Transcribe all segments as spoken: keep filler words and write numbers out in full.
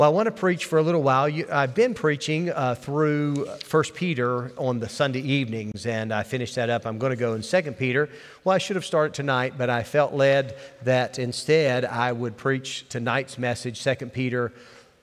Well, I want to preach for a little while. You, I've been preaching uh, through First Peter on the Sunday evenings, and I finished that up. I'm going to go in Second Peter. Well, I should have started tonight, but I felt led that instead I would preach tonight's message, Second Peter,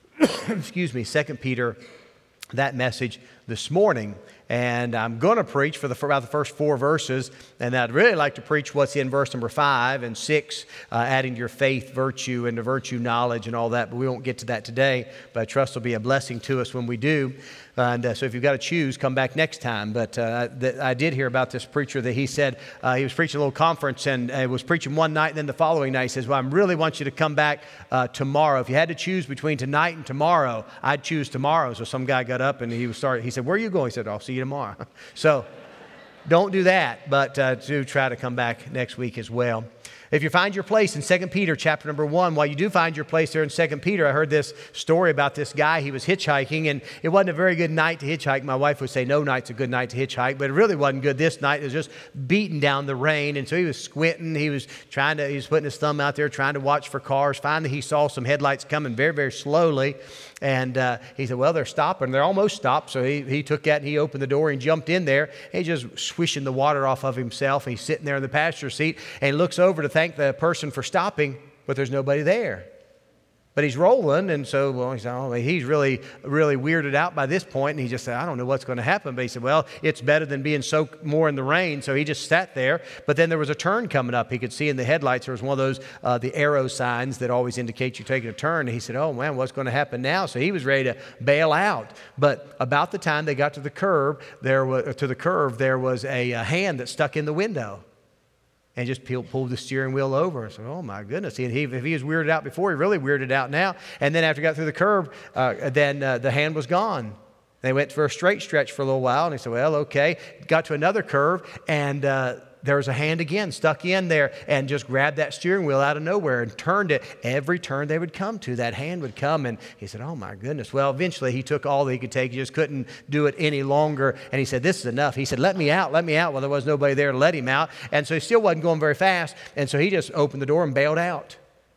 excuse me, Second Peter, that message this morning. And I'm going to preach for, the, for about the first four verses, and I'd really like to preach what's in verse number five and six, uh, adding to your faith, virtue, and to virtue, knowledge, and all that, but we won't get to that today, but I trust it'll be a blessing to us when we do. And uh, so if you've got to choose, come back next time. But uh, th- I did hear about this preacher that he said uh, he was preaching a little conference and uh, was preaching one night, and then the following night he says, well, I really want you to come back uh, tomorrow. If you had to choose between tonight and tomorrow, I'd choose tomorrow. So some guy got up and he was started. He said, where are you going? He said, I'll see you tomorrow. So don't do that, but uh, do try to come back next week as well. If you find your place in Second Peter chapter number one, while you do find your place there in Second Peter, I heard this story about this guy. He was hitchhiking, and it wasn't a very good night to hitchhike. My wife would say no night's a good night to hitchhike, but it really wasn't good this night. It was just beating down the rain, and so he was squinting. He was trying to, he was putting his thumb out there trying to watch for cars. Finally, he saw some headlights coming very, very slowly, and uh, he said, well, they're stopping. They're almost stopped, so he, he took that, and he opened the door and jumped in there. He's just swishing the water off of himself, and he's sitting there in the passenger seat, and he looks over to thank the person for stopping, but there's nobody there. But he's rolling, and so, well, he's, oh, he's really, really weirded out by this point, and he just said, I don't know what's going to happen. But he said, well, it's better than being soaked more in the rain, so he just sat there. But then there was a turn coming up. He could see in the headlights there was one of those, uh, the arrow signs that always indicate you're taking a turn. And he said, oh, man, what's going to happen now? So he was ready to bail out. But about the time they got to the curb, there was, to the curve, there was a, a hand that stuck in the window. And just pulled the steering wheel over. So, oh my goodness! He, he, if he was weirded out before, he really weirded out now. And then after he got through the curb, uh, then uh, the hand was gone. They went for a straight stretch for a little while, and he said, "Well, okay." Got to another curve, and uh, there was a hand again stuck in there, and just grabbed that steering wheel out of nowhere and turned it. Every turn they would come to, that hand would come, and he said, "Oh my goodness!" Well, eventually he took all that he could take. He just couldn't do it any longer, and he said, "This is enough." He said, "Let me out, let me out." Well, there was nobody there to let him out, and so he still wasn't going very fast, and so he just opened the door and bailed out.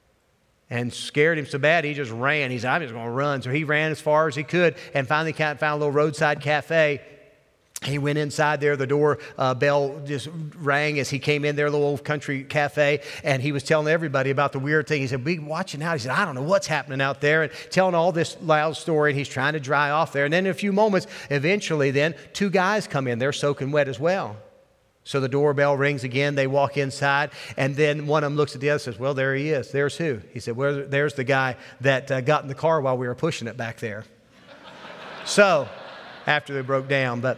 And scared him so bad, he just ran. He said, "I'm just going to run." So he ran as far as he could, and finally found a little roadside cafe. He went inside there. The door uh, bell just rang as he came in there, a little old country cafe, and he was telling everybody about the weird thing. He said, "Be watching out." He said, "I don't know what's happening out there," and telling all this loud story, and he's trying to dry off there. And then in a few moments, eventually then, two guys come in. They're soaking wet as well. So the doorbell rings again. They walk inside, and then one of them looks at the other and says, "Well, there he is. There's who?" He said, "Well, there's the guy that uh, got in the car while we were pushing it back there." So, after they broke down, but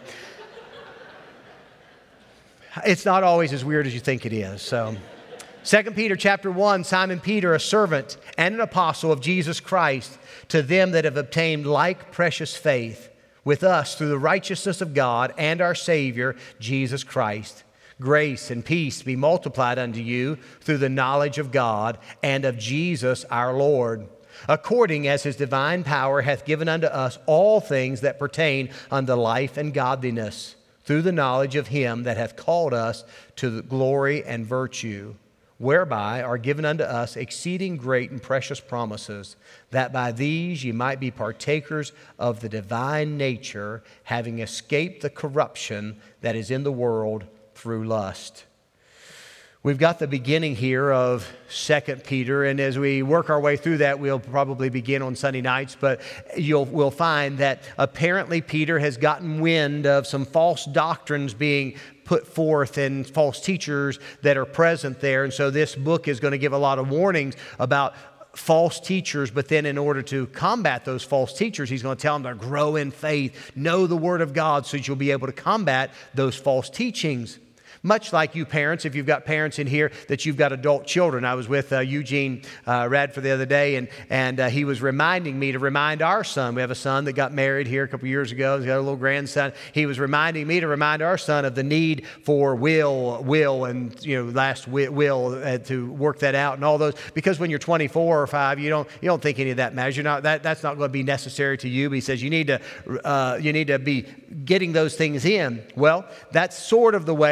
it's not always as weird as you think it is. So, Second Peter chapter one, Simon Peter, a servant and an apostle of Jesus Christ, to them that have obtained like precious faith with us through the righteousness of God and our Savior, Jesus Christ. Grace and peace be multiplied unto you through the knowledge of God and of Jesus our Lord, according as His divine power hath given unto us all things that pertain unto life and godliness, through the knowledge of Him that hath called us to the glory and virtue, whereby are given unto us exceeding great and precious promises, that by these ye might be partakers of the divine nature, having escaped the corruption that is in the world through lust. We've got the beginning here of Second Peter, and as we work our way through that, we'll probably begin on Sunday nights, but you'll we'll find that apparently Peter has gotten wind of some false doctrines being put forth and false teachers that are present there, and so this book is going to give a lot of warnings about false teachers, but then in order to combat those false teachers, he's going to tell them to grow in faith, know the Word of God, so that you'll be able to combat those false teachings. Much like you parents, if you've got parents in here that you've got adult children. I was with uh, Eugene uh, Radford the other day, and, and uh, he was reminding me to remind our son. We have a son that got married here a couple years ago. He's got a little grandson. He was reminding me to remind our son of the need for will, will, and you know, last will, will uh, to work that out and all those. Because when you're twenty-four or five, you don't you don't think any of that matters. You're not that that's not going to be necessary to you. But he says you need to uh, you need to be getting those things in. Well, that's sort of the way that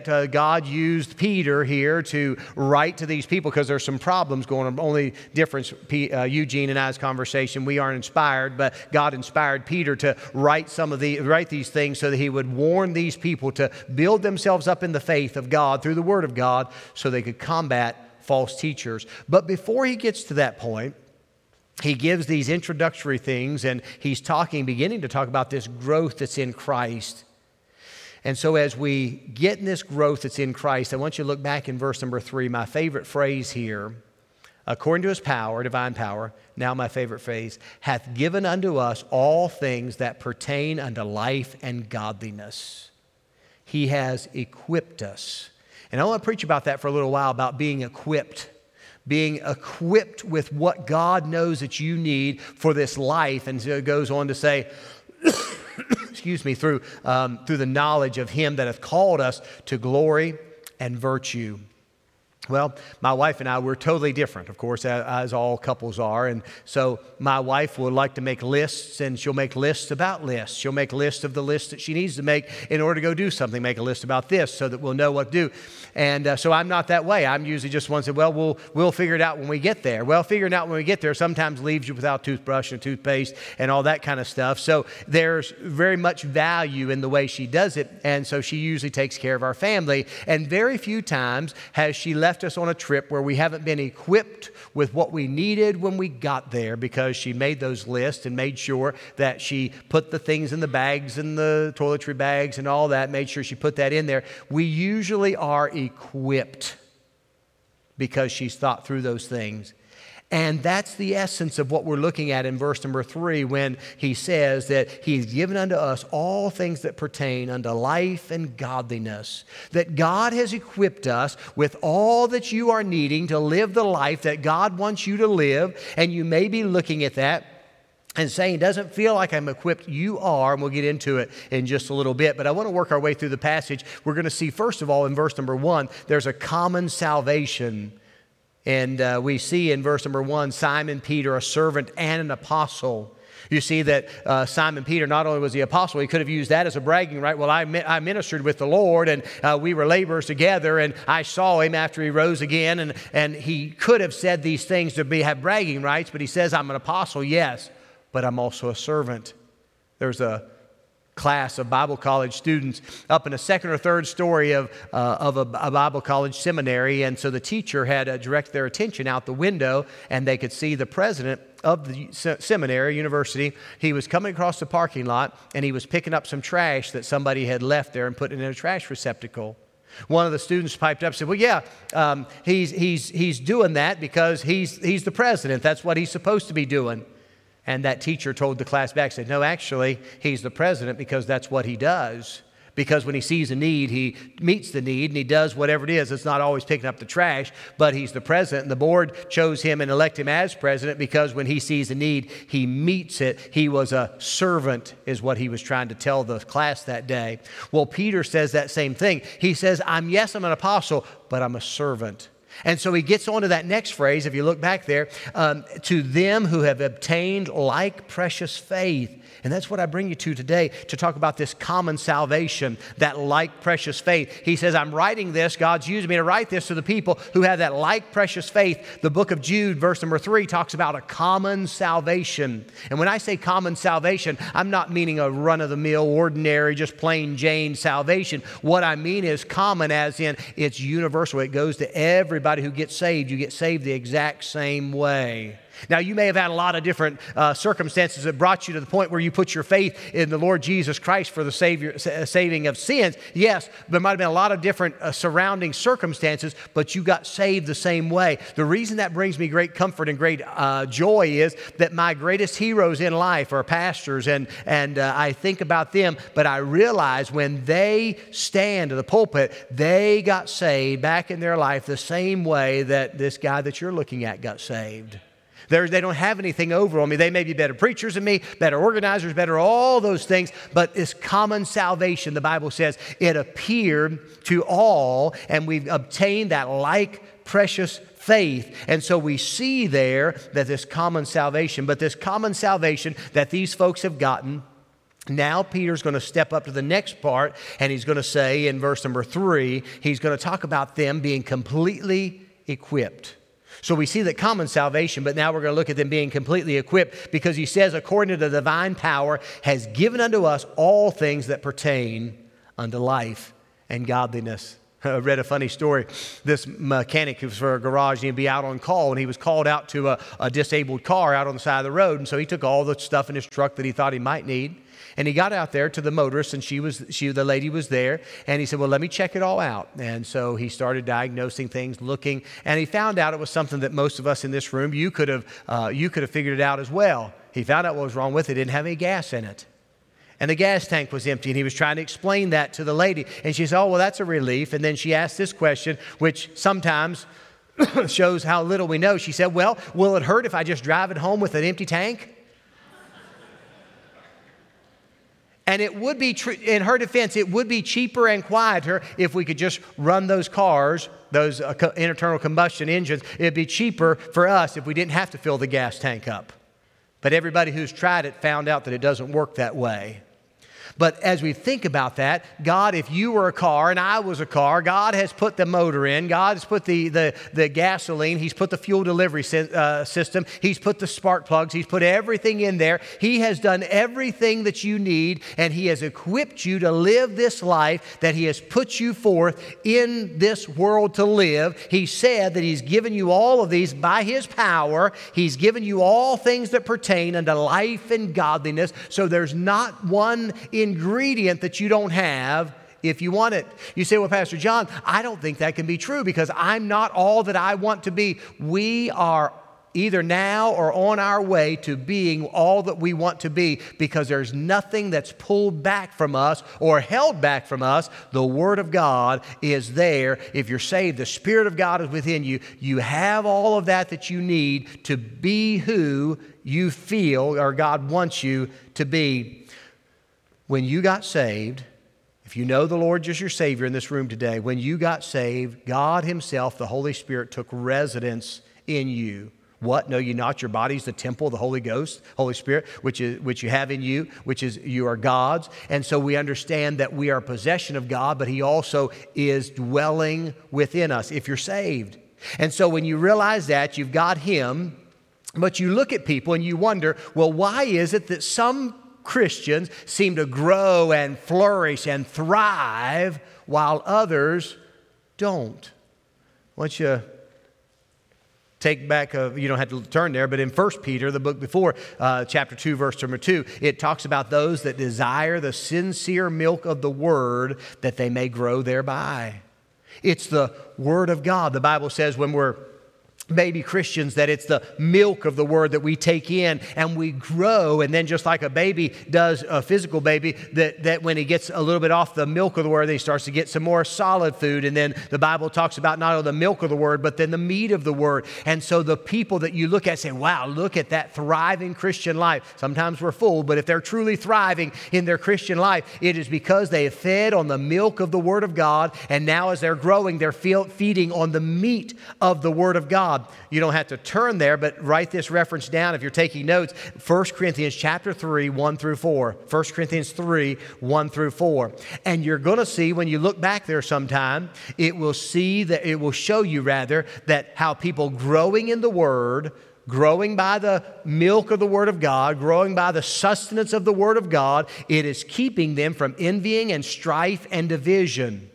that uh, God used Peter here to write to these people because there's some problems going on. Only difference, P, uh, Eugene and I's conversation, we aren't inspired, but God inspired Peter to write some of the write these things so that he would warn these people to build themselves up in the faith of God through the Word of God so they could combat false teachers. But before he gets to that point, he gives these introductory things, and he's talking, beginning to talk about this growth that's in Christ. And so as we get in this growth that's in Christ, I want you to look back in verse number three, my favorite phrase here, according to his power, divine power, now my favorite phrase, hath given unto us all things that pertain unto life and godliness. He has equipped us. And I want to preach about that for a little while, about being equipped. Being equipped with what God knows that you need for this life. And so it goes on to say, excuse me, through, um, through the knowledge of Him that hath called us to glory and virtue. Well, my wife and I, we're totally different, of course, as all couples are. And so my wife would like to make lists, and she'll make lists about lists. She'll make lists of the lists that she needs to make in order to go do something. Make a list about this so that we'll know what to do. And uh, so I'm not that way. I'm usually just one that, well, we'll we'll figure it out when we get there. Well, figuring out when we get there sometimes leaves you without toothbrush and toothpaste and all that kind of stuff. So there's very much value in the way she does it. And so she usually takes care of our family. And very few times has she left us on a trip where we haven't been equipped with what we needed when we got there, because she made those lists and made sure that she put the things in the bags and the toiletry bags and all that, made sure she put that in there. We usually are equipped because she's thought through those things. And that's the essence of what we're looking at in verse number three, when he says that he's given unto us all things that pertain unto life and godliness. That God has equipped us with all that you are needing to live the life that God wants you to live. And you may be looking at that and saying, doesn't feel like I'm equipped. You are, and we'll get into it in just a little bit. But I want to work our way through the passage. We're going to see, first of all, in verse number one, there's a common salvation. And uh, we see in verse number one, Simon Peter, a servant and an apostle. You see that uh, Simon Peter, not only was he apostle, he could have used that as a bragging right. Well, I, I ministered with the Lord, and uh, we were laborers together, and I saw him after he rose again. And, and he could have said these things to be have bragging rights, but he says, I'm an apostle, yes, but I'm also a servant. There's a class of Bible college students up in a second or third story of, uh, of a, a Bible college seminary. And so the teacher had to direct their attention out the window, and they could see the president of the se- seminary, university. He was coming across the parking lot, and he was picking up some trash that somebody had left there and putting it in a trash receptacle. One of the students piped up and said, well, yeah, um, he's, he's, he's doing that because he's, he's the president. That's what he's supposed to be doing. And that teacher told the class back, said, no, actually, he's the president because that's what he does. Because when he sees a need, he meets the need, and he does whatever it is. It's not always picking up the trash, but he's the president. And the board chose him and elected him as president because when he sees a need, he meets it. He was a servant, is what he was trying to tell the class that day. Well, Peter says that same thing. He says, I'm yes, I'm an apostle, but I'm a servant. And so he gets on to that next phrase, if you look back there, um, to them who have obtained like precious faith. And that's what I bring you to today, to talk about this common salvation, that like precious faith. He says, I'm writing this, God's using me to write this to the people who have that like precious faith. The book of Jude, verse number three, talks about a common salvation. And when I say common salvation, I'm not meaning a run-of-the-mill, ordinary, just plain Jane salvation. What I mean is common as in it's universal. It goes to everybody who gets saved. You get saved the exact same way. Now, you may have had a lot of different uh, circumstances that brought you to the point where you put your faith in the Lord Jesus Christ for the savior, saving of sins. Yes, there might have been a lot of different uh, surrounding circumstances, but you got saved the same way. The reason that brings me great comfort and great uh, joy is that my greatest heroes in life are pastors, and, and uh, I think about them, but I realize when they stand to the pulpit, they got saved back in their life the same way that this guy that you're looking at got saved. They're, they don't have anything over on me. They may be better preachers than me, better organizers, better all those things, but it's common salvation. The Bible says it appeared to all, and we've obtained that like precious faith. And so we see there that this common salvation, but this common salvation that these folks have gotten Now Peter's going to step up to the next part, and he's going to say in verse number three, he's going to talk about them being completely equipped. So we see that common salvation, but now we're going to look at them being completely equipped, because he says, according to the divine power, has given unto us all things that pertain unto life and godliness. I read a funny story. This mechanic who was for a garage, he'd be out on call, and he was called out to a, a disabled car out on the side of the road. And so he took all the stuff in his truck that he thought he might need. And he got out there to the motorist, and she was, she, the lady was there. And he said, well, let me check it all out. And so he started diagnosing things, looking, and he found out it was something that most of us in this room, you could have, uh, you could have figured it out as well. He found out what was wrong with it. It didn't have any gas in it. And the gas tank was empty, and he was trying to explain that to the lady. And she said, oh, well, that's a relief. And then she asked this question, which sometimes shows how little we know. She said, well, will it hurt if I just drive it home with an empty tank? And it would be, tr- in her defense, it would be cheaper and quieter if we could just run those cars, those uh, co- internal combustion engines. It'd be cheaper for us if we didn't have to fill the gas tank up. But everybody who's tried it found out that it doesn't work that way. But as we think about that, God, if you were a car and I was a car, God has put the motor in. God has put the, the, the gasoline. He's put the fuel delivery sy- uh, system. He's put the spark plugs. He's put everything in there. He has done everything that you need, and He has equipped you to live this life that He has put you forth in this world to live. He said that He's given you all of these by His power. He's given you all things that pertain unto life and godliness. So there's not one ingredient that you don't have if you want it. You say, well, Pastor John, I don't think that can be true because I'm not all that I want to be. We are either now or on our way to being all that we want to be, because there's nothing that's pulled back from us or held back from us. The Word of God is there. If you're saved, the Spirit of God is within you. You have all of that that you need to be who you feel or God wants you to be. When you got saved, if you know the Lord as your Savior in this room today, when you got saved, God Himself, the Holy Spirit, took residence in you. What? Know you not your body's the temple of the Holy Ghost, Holy Spirit, which is which you have in you, which is you are God's. And so we understand that we are a possession of God, but He also is dwelling within us if you're saved. And so when you realize that, you've got Him, but you look at people and you wonder, well, why is it that some Christians seem to grow and flourish and thrive while others don't? I want you to take back, a, you don't have to turn there, but in First Peter, the book before, uh, chapter two, verse number two, it talks about those that desire the sincere milk of the Word that they may grow thereby. It's the Word of God. The Bible says when we're baby Christians that it's the milk of the Word that we take in and we grow, and then just like a baby does, a physical baby, that, that when he gets a little bit off the milk of the Word, he starts to get some more solid food. And then the Bible talks about not only the milk of the Word, but then the meat of the Word. And so the people that you look at say, wow, look at that thriving Christian life. Sometimes we're fooled, but if they're truly thriving in their Christian life, it is because they have fed on the milk of the Word of God, and now as they're growing, they're feeding on the meat of the Word of God. You don't have to turn there, but write this reference down if you're taking notes. First Corinthians chapter three, one through four. First Corinthians three, one through four. And you're going to see, when you look back there sometime, it will see that, it will show you rather, that how people growing in the Word, growing by the milk of the Word of God, growing by the sustenance of the Word of God, it is keeping them from envying and strife and division.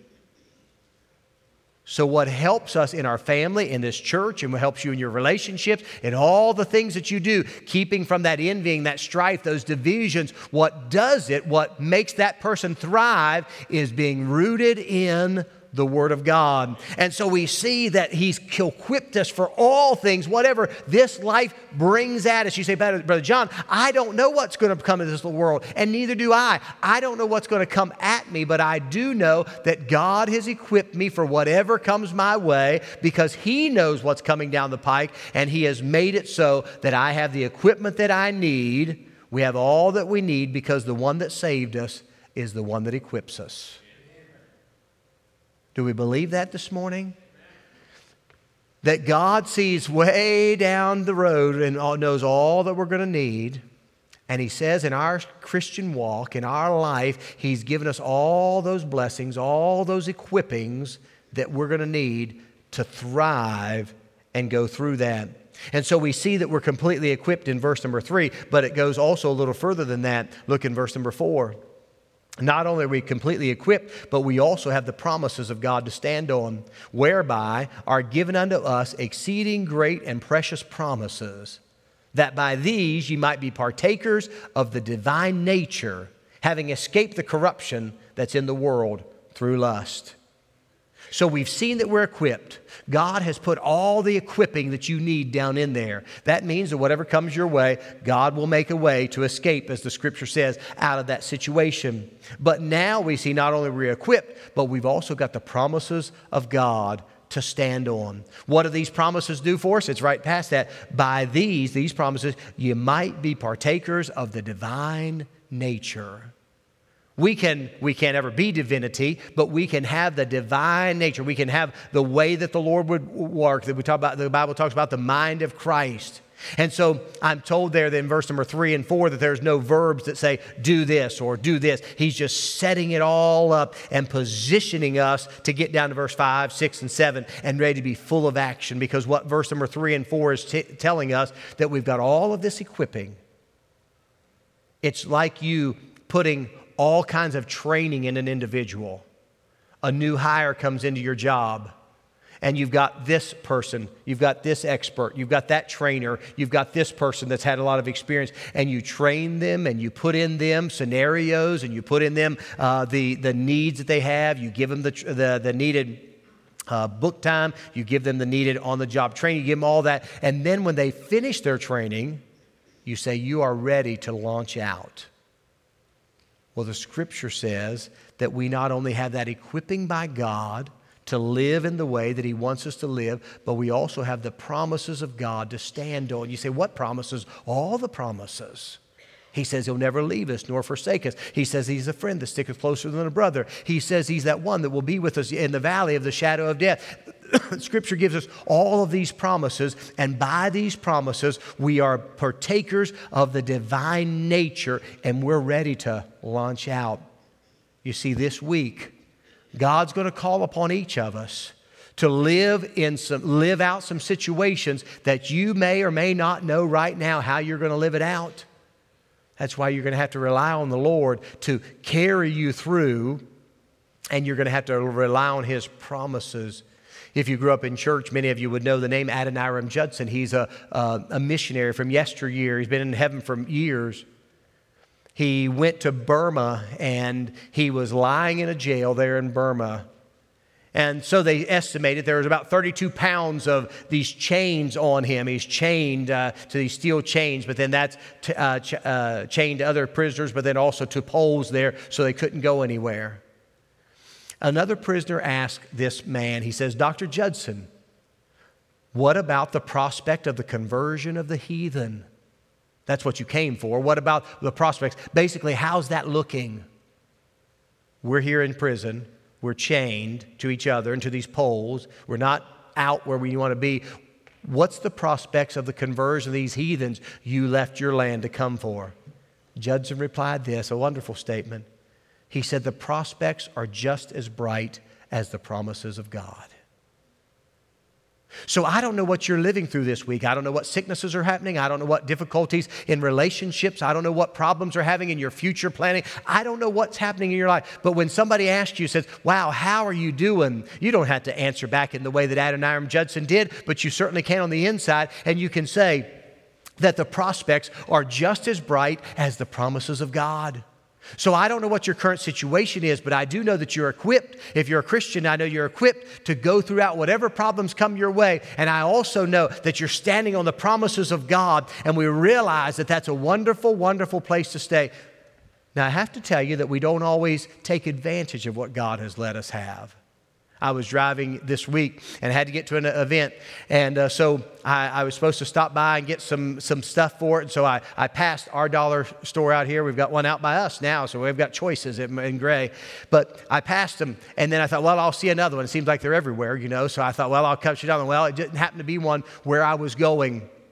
So what helps us in our family, in this church, and what helps you in your relationships, and all the things that you do, keeping from that envying, that strife, those divisions, what does it, what makes that person thrive is being rooted in the Word of God. And so we see that He's equipped us for all things, whatever this life brings at us. You say, Brother John, I don't know what's going to come into this world, and neither do I. I don't know what's going to come at me, but I do know that God has equipped me for whatever comes my way, because He knows what's coming down the pike, and He has made it so that I have the equipment that I need. We have all that we need because the one that saved us is the one that equips us. Do we believe that this morning? That God sees way down the road and knows all that we're going to need, And he says in our Christian walk, in our life, he's given us all those blessings, all those equippings that we're going to need to thrive and go through that. And so we see that we're completely equipped in verse number three, but it goes also a little further than that. Look in verse number four. Not only are we completely equipped, but we also have the promises of God to stand on, whereby are given unto us exceeding great and precious promises, that by these ye might be partakers of the divine nature, having escaped the corruption that's in the world through lust. So we've seen that we're equipped. God has put all the equipping that you need down in there. That means that whatever comes your way, God will make a way to escape, as the Scripture says, out of that situation. But now we see not only we're equipped, but we've also got the promises of God to stand on. What do these promises do for us? It's right past that. By these, these promises, you might be partakers of the divine nature. We can, we can't ever be divinity, but we can have the divine nature. We can have the way that the Lord would work. That we talk about, the Bible talks about the mind of Christ. And so I'm told there that in verse number three and four that there's no verbs that say do this or do this. He's just setting it all up and positioning us to get down to verse five, six, and seven and ready to be full of action, because what verse number three and four is t- telling us that we've got all of this equipping. It's like you putting all kinds of training in an individual. A new hire comes into your job, and you've got this person, you've got this expert, you've got that trainer, you've got this person that's had a lot of experience, and you train them and you put in them scenarios and you put in them uh, the, the needs that they have. You give them the, the, the needed uh, book time, you give them the needed on-the-job training, you give them all that, and then when they finish their training, you say you are ready to launch out. Well, the Scripture says that we not only have that equipping by God to live in the way that He wants us to live, but we also have the promises of God to stand on. You say, what promises? All the promises. He says He'll never leave us nor forsake us. He says He's a friend that sticketh closer than a brother. He says He's that one that will be with us in the valley of the shadow of death. Scripture gives us all of these promises, and by these promises, we are partakers of the divine nature, and we're ready to launch out. You see, this week, God's going to call upon each of us to live in some, live out some situations that you may or may not know right now how you're going to live it out. That's why you're going to have to rely on the Lord to carry you through, and you're going to have to rely on His promises. If you grew up in church, many of you would know the name Adoniram Judson. He's a, uh, a missionary from yesteryear. He's been in heaven for years. He went to Burma, and he was lying in a jail there in Burma. And so they estimated there was about thirty-two pounds of these chains on him. He's chained uh, to these steel chains, but then that's t- uh, ch- uh, chained to other prisoners, but then also to poles there so they couldn't go anywhere. Another prisoner asked this man, he says, Doctor Judson, what about the prospect of the conversion of the heathen? That's what you came for. What about the prospects? Basically, how's that looking? We're here in prison. We're chained to each other and to these poles. We're not out where we want to be. What's the prospects of the conversion of these heathens you left your land to come for? Judson replied this, a wonderful statement. He said, the prospects are just as bright as the promises of God. So I don't know what you're living through this week. I don't know what sicknesses are happening. I don't know what difficulties in relationships. I don't know what problems are having in your future planning. I don't know what's happening in your life. But when somebody asks you, says, wow, how are you doing? You don't have to answer back in the way that Adoniram Judson did, but you certainly can on the inside. And you can say that the prospects are just as bright as the promises of God. So I don't know what your current situation is, but I do know that you're equipped. If you're a Christian, I know you're equipped to go throughout whatever problems come your way. And I also know that you're standing on the promises of God, and we realize that that's a wonderful, wonderful place to stay. Now, I have to tell you that we don't always take advantage of what God has let us have. I was driving this week and had to get to an event. And uh, so I, I was supposed to stop by and get some, some stuff for it. And so I, I passed our dollar store out here. We've got one out by us now, so we've got choices in, in gray. But I passed them, and then I thought, well, I'll see another one. It seems like they're everywhere, you know. So I thought, well, I'll cut you down. Well, it didn't happen to be one where I was going.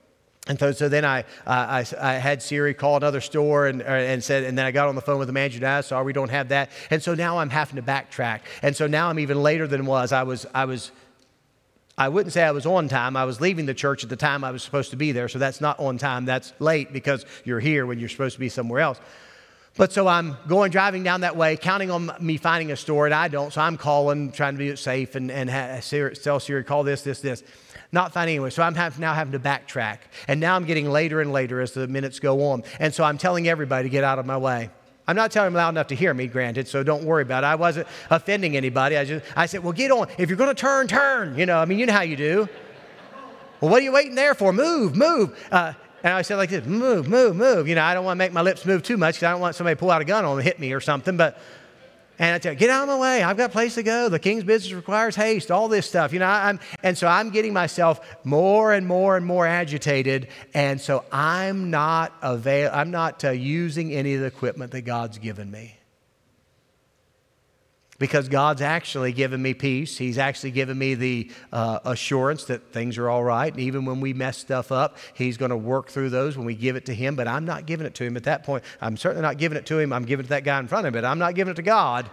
And so, so then I, uh, I I had Siri call another store and and said, and then I got on the phone with the manager and I said, sorry, we don't have that. And so now I'm having to backtrack. And so now I'm even later than was. I was I was I wouldn't say I was on time. I was leaving the church at the time I was supposed to be there. So that's not on time. That's late because you're here when you're supposed to be somewhere else. But so I'm going, driving down that way, counting on me finding a store, and I don't. So I'm calling, trying to be safe and, and ha- Siri, tell Siri, call this, this, this. Not finding anywhere. So I'm have, now having to backtrack. And now I'm getting later and later as the minutes go on. And so I'm telling everybody to get out of my way. I'm not telling them loud enough to hear me, granted, so don't worry about it. I wasn't offending anybody. I just I said, well, get on. If you're going to turn, turn. You know, I mean, you know how you do. Well, what are you waiting there for? Move, move. Uh, and I said like this, move, move, move. You know, I don't want to make my lips move too much because I don't want somebody to pull out a gun on me and hit me or something. But And I tell you, get out of my way. I've got a place to go. The king's business requires haste, all this stuff. You know, I'm, and so I'm getting myself more and more and more agitated. And so I'm not avail- I'm not uh, using any of the equipment that God's given me. Because God's actually given me peace. He's actually given me the uh, assurance that things are all right. And even when we mess stuff up, He's going to work through those when we give it to Him. But I'm not giving it to Him at that point. I'm certainly not giving it to Him. I'm giving it to that guy in front of me, but I'm not giving it to God.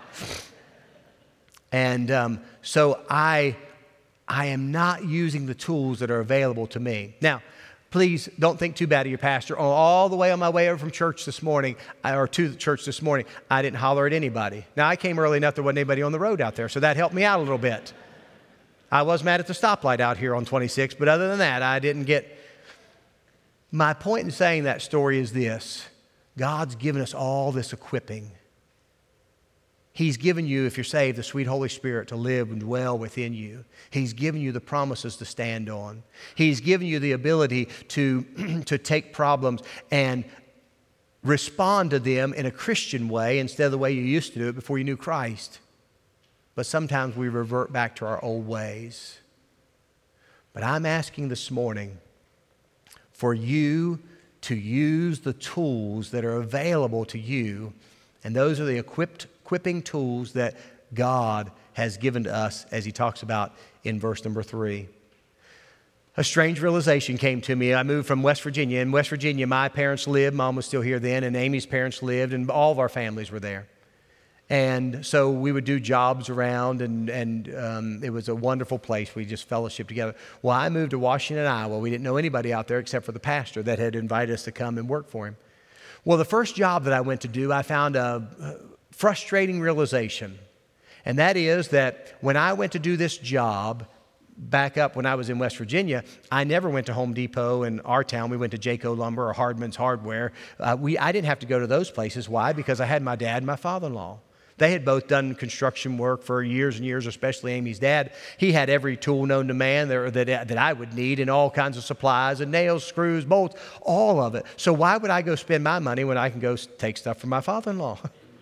And um, so I, I am not using the tools that are available to me. Now, please don't think too bad of your pastor. All the way on my way over from church this morning, or to the church this morning, I didn't holler at anybody. Now, I came early enough there wasn't anybody on the road out there, so that helped me out a little bit. I was mad at the stoplight out here on twenty-six, but other than that, I didn't get... My point in saying that story is this. God's given us all this equipping. He's given you, if you're saved, the sweet Holy Spirit to live and dwell within you. He's given you the promises to stand on. He's given you the ability to, to take problems and respond to them in a Christian way instead of the way you used to do it before you knew Christ. But sometimes we revert back to our old ways. But I'm asking this morning for you to use the tools that are available to you, and those are the equipped equipping tools that God has given to us, as He talks about in verse number three. A strange realization came to me. I moved from West Virginia. In West Virginia, my parents lived. Mom was still here then, and Amy's parents lived, and all of our families were there. And so we would do jobs around, and, and um, it was a wonderful place. We just fellowshiped together. Well, I moved to Washington, Iowa. We didn't know anybody out there except for the pastor that had invited us to come and work for him. Well, the first job that I went to do, I found a frustrating realization. And that is that when I went to do this job, back up when I was in West Virginia, I never went to Home Depot in our town. We went to Jayco Lumber or Hardman's Hardware. Uh, we, I didn't have to go to those places. Why? Because I had my dad and my father-in-law. They had both done construction work for years and years, especially Amy's dad. He had every tool known to man that, that, that I would need, and all kinds of supplies and nails, screws, bolts, all of it. So why would I go spend my money when I can go take stuff from my father-in-law?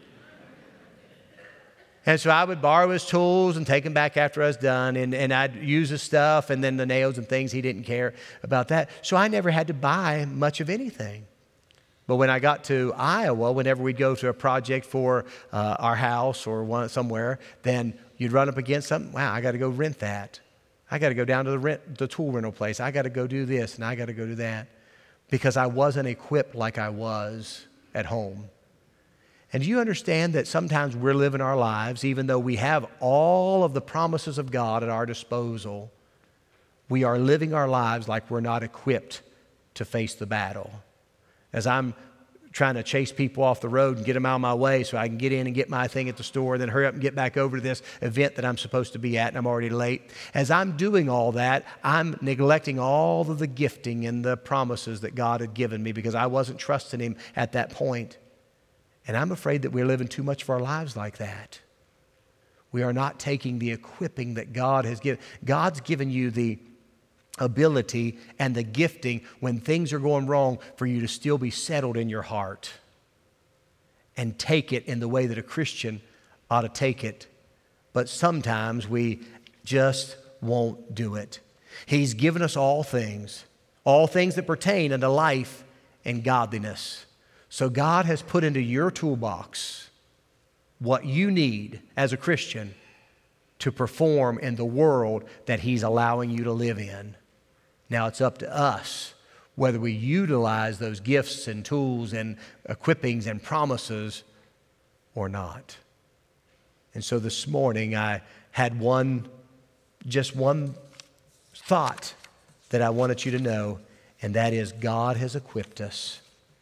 And so I would borrow his tools and take them back after I was done, and, and I'd use his stuff, and then the nails and things, he didn't care about that. So I never had to buy much of anything. But when I got to Iowa, whenever we'd go to a project for uh, our house or one, somewhere, then you'd run up against something. Wow, I got to go rent that. I got to go down to the, rent, the tool rental place. I got to go do this, and I got to go do that. Because I wasn't equipped like I was at home. And do you understand that sometimes we're living our lives, even though we have all of the promises of God at our disposal, we are living our lives like we're not equipped to face the battle. As I'm trying to chase people off the road and get them out of my way so I can get in and get my thing at the store, then hurry up and get back over to this event that I'm supposed to be at and I'm already late. As I'm doing all that, I'm neglecting all of the gifting and the promises that God had given me because I wasn't trusting Him at that point. And I'm afraid that we're living too much of our lives like that. We are not taking the equipping that God has given. God's given you the ability and the gifting when things are going wrong for you to still be settled in your heart and take it in the way that a Christian ought to take it. But sometimes we just won't do it. He's given us all things, all things that pertain unto life and godliness. So God has put into your toolbox what you need as a Christian to perform in the world that He's allowing you to live in. Now it's up to us whether we utilize those gifts and tools and equippings and promises or not. And so this morning I had one, just one thought that I wanted you to know, and that is God has equipped us.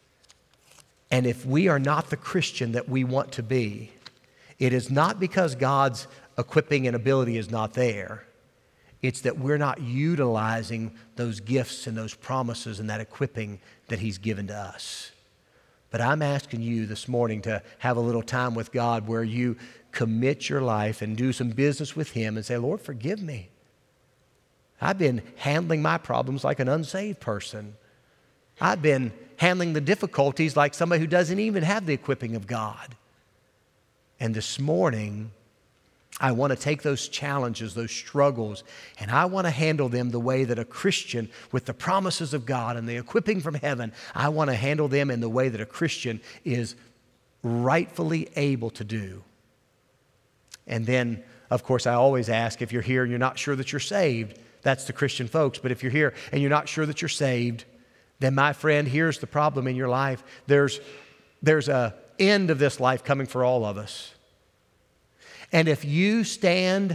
And if we are not the Christian that we want to be, it is not because God's equipping and ability is not there. It's that we're not utilizing those gifts and those promises and that equipping that He's given to us. But I'm asking you this morning to have a little time with God where you commit your life and do some business with Him and say, Lord, forgive me. I've been handling my problems like an unsaved person. I've been handling the difficulties like somebody who doesn't even have the equipping of God. And this morning, I want to take those challenges, those struggles, and I want to handle them the way that a Christian, with the promises of God and the equipping from heaven, I want to handle them in the way that a Christian is rightfully able to do. And then, of course, I always ask, if you're here and you're not sure that you're saved, that's the Christian folks, but if you're here and you're not sure that you're saved, then my friend, here's the problem in your life. There's, there's an end of this life coming for all of us. And if you stand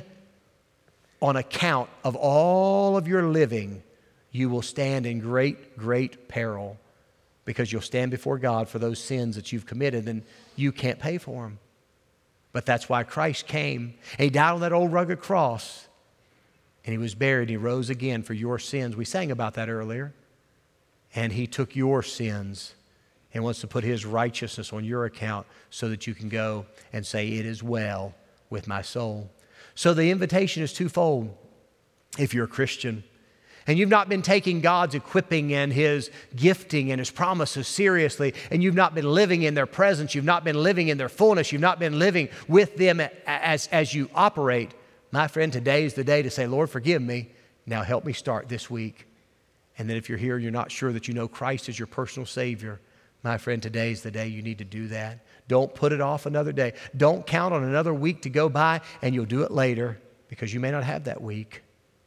on account of all of your living, you will stand in great, great peril, because you'll stand before God for those sins that you've committed and you can't pay for them. But that's why Christ came. And He died on that old rugged cross. And He was buried and He rose again for your sins. We sang about that earlier. And He took your sins and wants to put His righteousness on your account so that you can go and say, it is well with my soul. So the invitation is twofold. If you're a Christian and you've not been taking God's equipping and His gifting and His promises seriously, and you've not been living in their presence, you've not been living in their fullness, you've not been living with them as, as you operate, my friend, today is the day to say, Lord, forgive me. Now help me start this week. And then if you're here and you're not sure that you know Christ as your personal Savior, my friend, today is the day you need to do that. Don't put it off another day. Don't count on another week to go by and you'll do it later, because you may not have that week.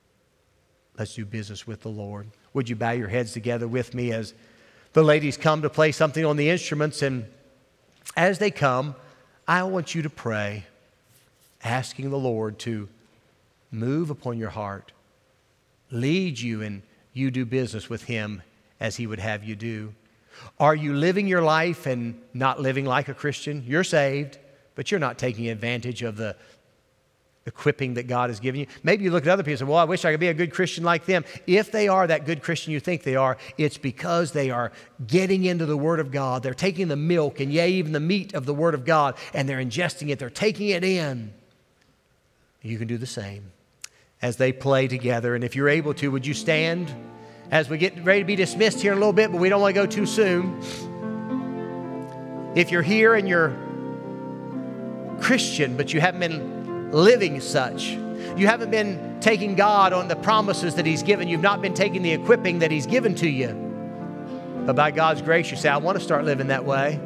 Let's do business with the Lord. Would you bow your heads together with me as the ladies come to play something on the instruments? And as they come, I want you to pray, asking the Lord to move upon your heart, lead you, and you do business with Him as He would have you do. Are you living your life and not living like a Christian? You're saved, but you're not taking advantage of the equipping that God has given you. Maybe you look at other people and say, well, I wish I could be a good Christian like them. If they are that good Christian you think they are, it's because they are getting into the Word of God. They're taking the milk and yea, even the meat of the Word of God, and they're ingesting it. They're taking it in. You can do the same as they play together. And if you're able to, would you stand as we get ready to be dismissed here in a little bit, but we don't want to go too soon. If you're here and you're Christian, but you haven't been living such, you haven't been taking God on the promises that He's given, you've not been taking the equipping that He's given to you, but by God's grace you say, I want to start living that way,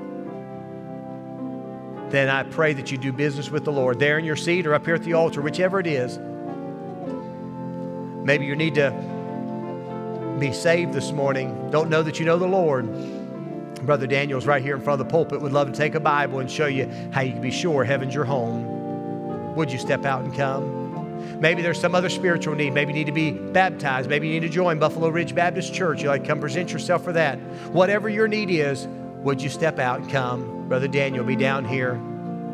then I pray that you do business with the Lord there in your seat or up here at the altar, whichever it is. Maybe you need to be saved this morning, don't know that you know the Lord. Brother Daniel's right here in front of the pulpit, would love to take a Bible and show you how you can be sure heaven's your home. Would you step out and come? Maybe there's some other spiritual need. Maybe you need to be baptized. Maybe you need to join Buffalo Ridge Baptist Church. You'd like to come present yourself for that. Whatever your need is, would you step out and come? Brother Daniel will be down here.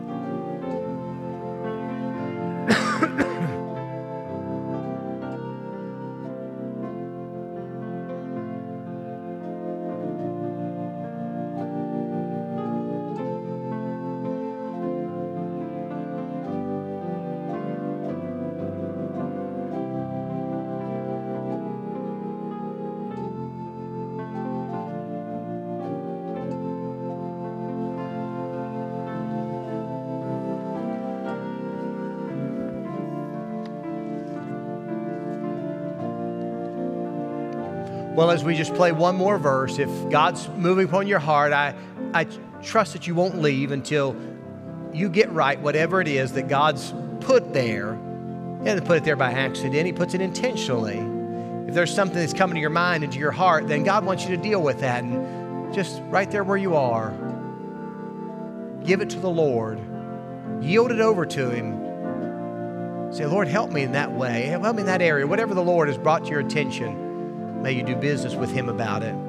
Well, as we just play one more verse, if God's moving upon your heart, I, I trust that you won't leave until you get right whatever it is that God's put there. He doesn't put it there by accident. He puts it intentionally. If there's something that's coming to your mind and to your heart, then God wants you to deal with that. And just right there where you are, give it to the Lord. Yield it over to Him. Say, Lord, help me in that way. Help me in that area. Whatever the Lord has brought to your attention, may you do business with Him about it.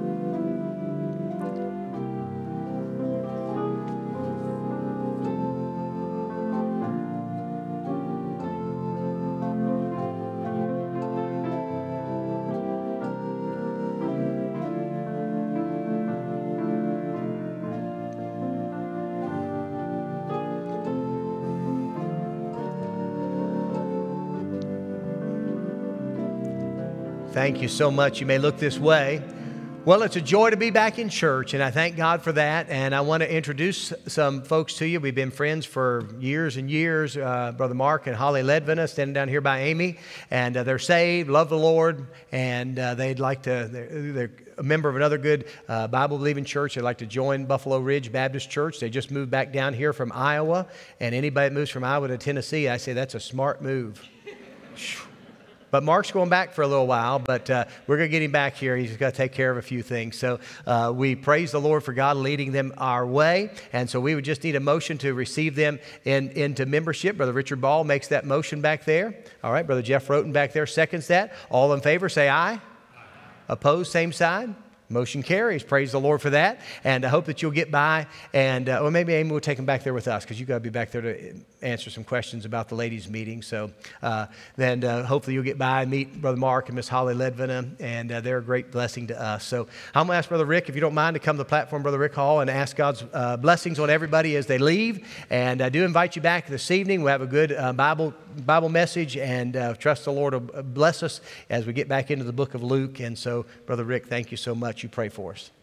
Thank you so much. You may look this way. Well, it's a joy to be back in church, and I thank God for that. And I want to introduce some folks to you. We've been friends for years and years. Uh, Brother Mark and Holly Ledvina, standing down here by Amy, and uh, they're saved, love the Lord, and uh, they'd like to, they're, they're a member of another good uh, Bible-believing church. They'd like to join Buffalo Ridge Baptist Church. They just moved back down here from Iowa, and anybody that moves from Iowa to Tennessee, I say that's a smart move. But Mark's going back for a little while, but uh, we're going to get him back here. He's got to take care of a few things. So uh, we praise the Lord for God leading them our way. And so we would just need a motion to receive them in, into membership. Brother Richard Ball makes that motion back there. All right, Brother Jeff Roten back there seconds that. All in favor, say aye. Aye. Opposed, same side. Motion carries. Praise the Lord for that. And I hope that you'll get by. And, uh, well, maybe Amy will take them back there with us because you've got to be back there to answer some questions about the ladies' meeting. So uh, then uh, hopefully you'll get by and meet Brother Mark and Miss Holly Ledvina. And uh, they're a great blessing to us. So I'm going to ask Brother Rick, if you don't mind, to come to the platform, Brother Rick Hall, and ask God's uh, blessings on everybody as they leave. And I do invite you back this evening. We'll have a good uh, Bible Bible message, and uh, trust the Lord will bless us as we get back into the book of Luke. And so, Brother Rick, thank you so much. You pray for us.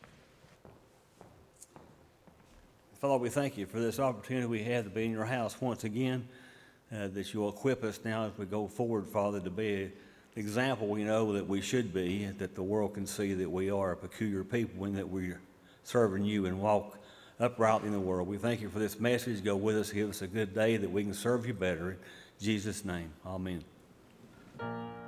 Father, we thank you for this opportunity we have to be in your house once again, uh, that you'll equip us now as we go forward, Father, to be an example we know that we should be, that the world can see that we are a peculiar people and that we're serving you and walk uprightly in the world. We thank you for this message. Go with us. Give us a good day that we can serve you better. In Jesus' name, amen.